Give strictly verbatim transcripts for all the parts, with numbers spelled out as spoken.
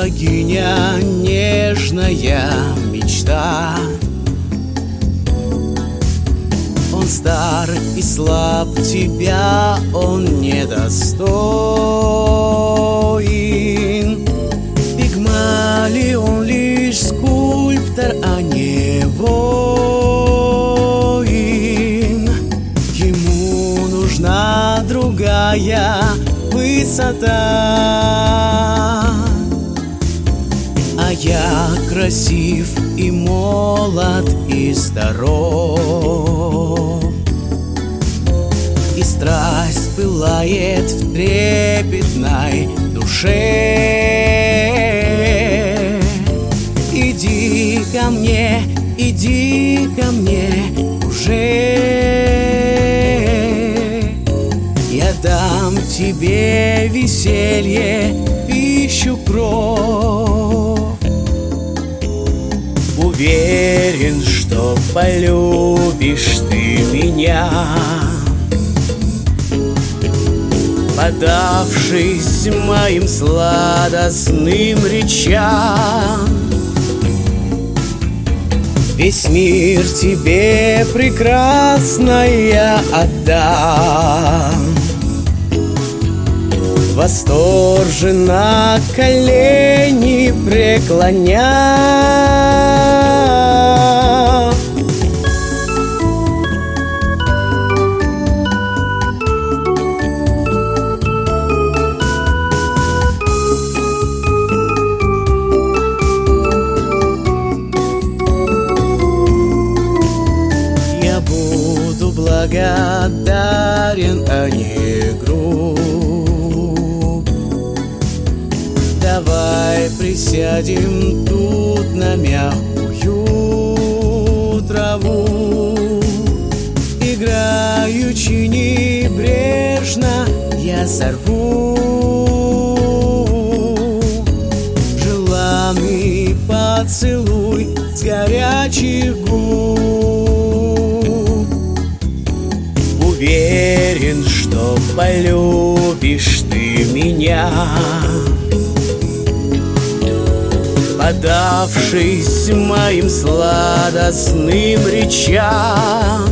богиня, нежная мечта. Он стар и слаб, тебя он недостоин. Пигмалион лишь скульптор, а не воин. Ему нужна другая высота. А я красив и молод и здоров, и страсть пылает в трепетной душе. Иди ко мне, иди ко мне уже. Я дам тебе веселье, пищу, кровь. Уверен, что полюбишь ты меня, подавшись моим сладостным речам. Весь мир тебе, прекрасная, отдам, восторженно колени преклоня. Я буду благодарен, а не груб. Давай присядем тут на мягкую траву. Играючи небрежно, я сорву желанный поцелуй с горячих губ. Уверен, что полюбишь ты меня, подавшись моим сладостным речам.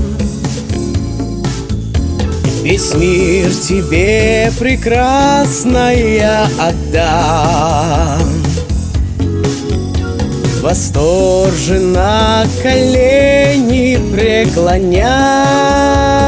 Весь мир тебе, прекрасная, отдам, восторженно колени преклоня.